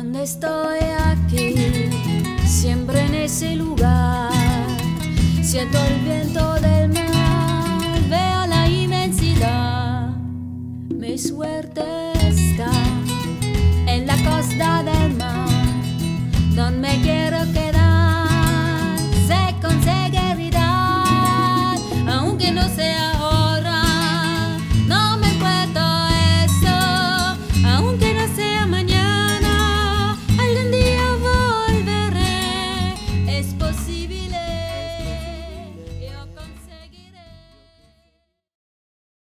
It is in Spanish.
Cuando estoy aquí, siempre en ese lugar, siento el viento del mar, veo la inmensidad. Mi suerte está en la costa del mar, donde me quiero quedar, sé con seguridad, aunque no sea ahora, no me importa eso, aunque no sea mañana.